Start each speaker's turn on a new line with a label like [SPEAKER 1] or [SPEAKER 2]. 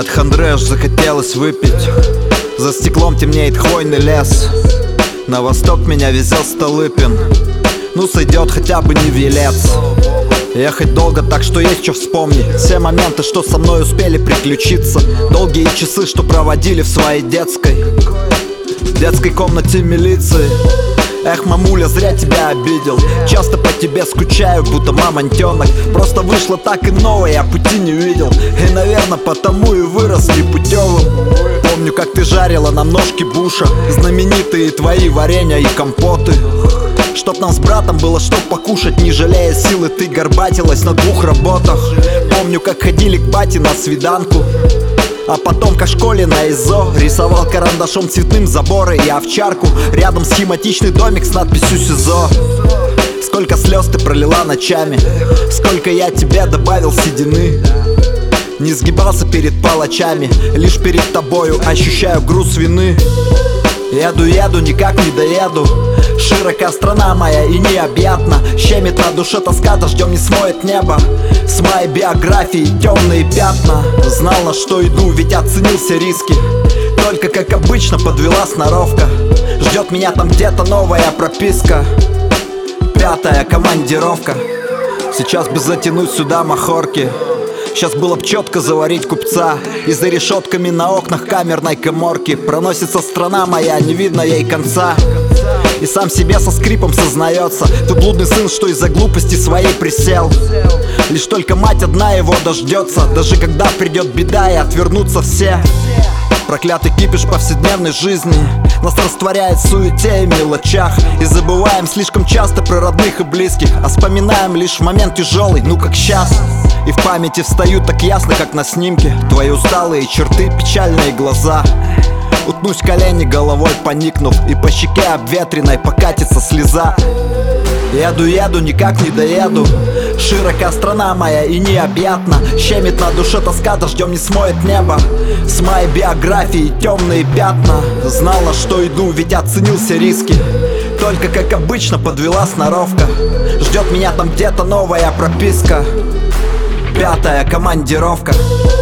[SPEAKER 1] От хандры аж захотелось выпить. За стеклом темнеет хвойный лес. На восток меня везет Столыпин. Ну сойдет хотя бы не Велец. Ехать долго, так что есть что вспомнить. Все моменты, что со мной успели приключиться. Долгие часы, что проводили в своей детской комнате милиции. Эх, мамуля, зря тебя обидел. Часто по тебе скучаю, будто мамонтенок. Просто вышло так иного, я пути не видел. И, наверное, потому и вырос непутевым. Помню, как ты жарила нам ножки буша, знаменитые твои варенья и компоты. Чтоб нам с братом было что покушать, не жалея силы, ты горбатилась на 2 работах. Помню, как ходили к бате на свиданку, а потом как в школе на ИЗО рисовал карандашом цветным заборы и овчарку. Рядом схематичный домик с надписью СИЗО. Сколько слез ты пролила ночами, сколько я тебе добавил седины. Не сгибался перед палачами, лишь перед тобою ощущаю груз вины. Еду, никак не доеду. Широка страна моя и необъятна. Щемит на душе тоска, дождем не смоет небо. С моей биографией темные пятна. Знал, на что иду, ведь оценил все риски. Только, как обычно, подвела сноровка. Ждет меня там где-то новая прописка. 5-я командировка. Сейчас бы затянуть сюда махорки. Сейчас было б четко заварить купца. И за решетками на окнах камерной каморки проносится страна моя, не видно ей конца. И сам себе со скрипом сознается: ты блудный сын, что из-за глупости своей присел. Лишь только мать одна его дождется, даже когда придет беда и отвернутся все. Проклятый кипиш повседневной жизни нас растворяет в суете и мелочах. И забываем слишком часто про родных и близких, а вспоминаем лишь в момент тяжелый, ну как сейчас. И в памяти встают так ясно, как на снимке, твои усталые черты, печальные глаза. Утнусь в колени, головой поникнув, и по щеке обветренной покатится слеза. Еду, никак не доеду. Широка страна моя и необъятна. Щемит на душе тоска, дождем не смоет небо. С моей биографией темные пятна. Знал, на что иду, ведь оценил все риски. Только, как обычно, подвела сноровка. Ждет меня там где-то новая прописка. 5-я командировка.